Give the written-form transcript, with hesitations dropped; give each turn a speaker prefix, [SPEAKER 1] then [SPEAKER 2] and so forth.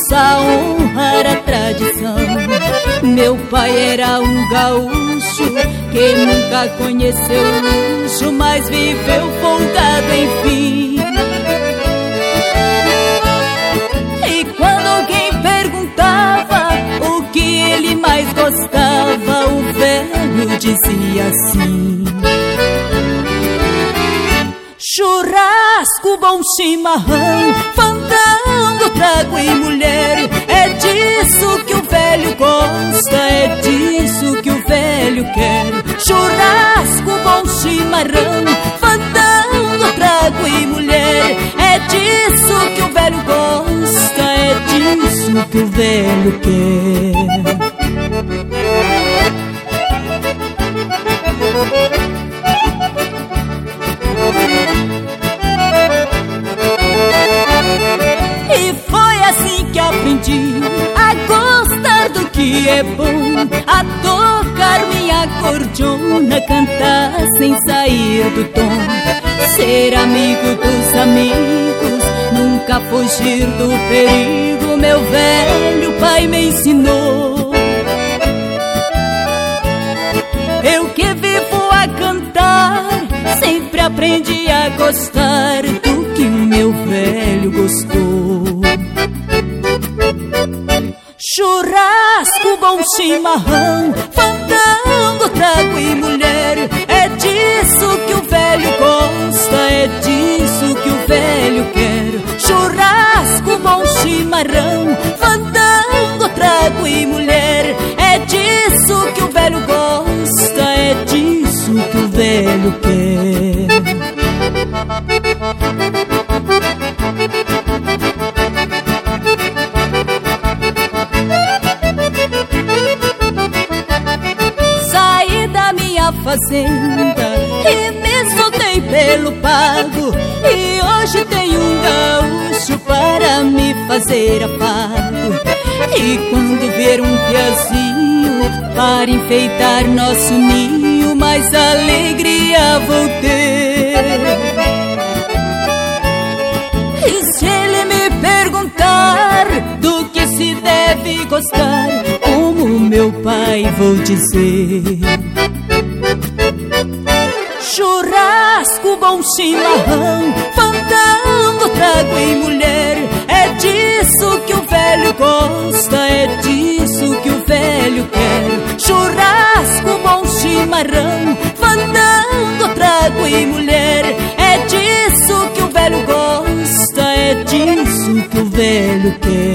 [SPEAKER 1] a honrar a tradição. Meu pai era um gaúcho que nunca conheceu luxo, mas viveu folgado enfim. E quando alguém perguntava o que ele mais gostava, o velho dizia assim: churrasco, bom chimarrão, fandango, trago e mulher. É disso que o velho gosta, é disso que o velho quer. Churrasco, bom chimarrão, fandango, trago e mulher. É disso que o velho gosta, é disso que o velho quer. E foi assim que aprendi a gostar do que é bom, a tocar minha cordiona, cantar sem sair do tom, ser amigo dos amigos, nunca fugir do perigo. Meu velho pai me ensinou. Eu que vivo a cantar, sempre aprendi a gostar do que o meu velho gostou. Churrasco, bom chimarrão, fandango, trago e mulher. É disso que o velho gosta, é disso que o velho quer. Churrasco, bom chimarrão, fandango, trago e mulher. É disso que o velho gosta, é disso que o velho quer. Saí da minha fazenda e me soltei pelo pago, e hoje tenho um gaúcho para me fazer afago. E quando ver um piazinho para enfeitar nosso ninho, mais alegria vou ter. E se ele me perguntar do que se deve gostar, como meu pai vou dizer: churrasco, bom chimarrão, fandango, trago e mulher. É disso que o velho gosta, é disso que o velho quer. Churrasco, bom chimarrão, fandango, trago e mulher. É disso que o velho gosta, é disso que o velho quer.